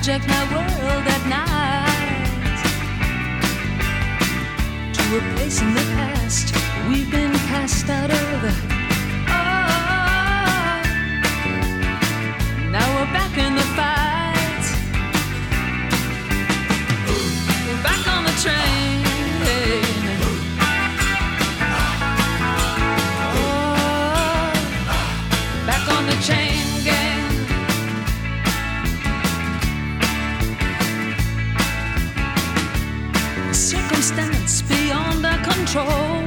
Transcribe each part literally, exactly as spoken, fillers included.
hijack my world at night to a place in the past we've been cast out of. Oh, now we're back in the fight. We're back on the train. Oh, back on the chain gang. Circumstance beyond our control.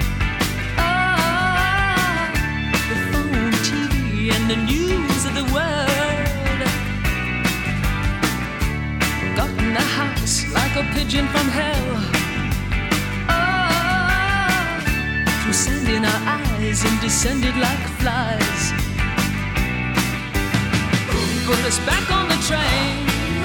Oh, the phone, T V, and the news of the world got in the house like a pigeon from hell. Oh, threw sand in our eyes and descended like flies. Put us back on the train.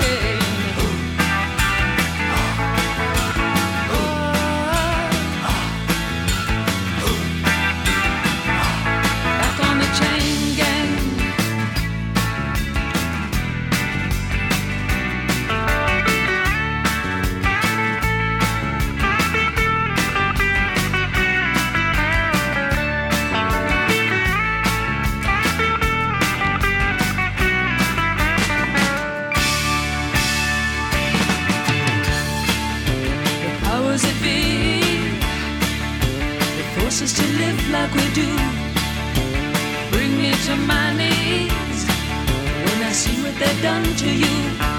Us to live like we do, bring me to my knees when I see what they've done to you.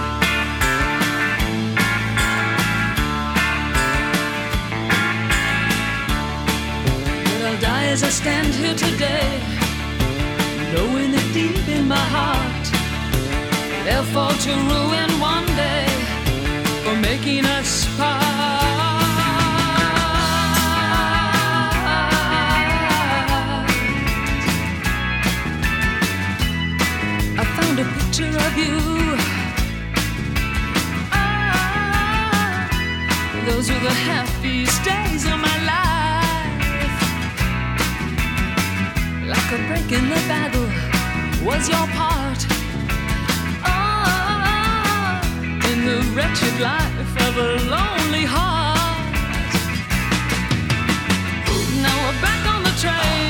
But I'll die as I stand here today, knowing that deep in my heart they'll fall to ruin one day for making us part. A picture of you. Ah, those were the happiest days of my life. Like a break in the battle was your part. Ah, in the wretched life of a lonely heart. Now we're back on the train.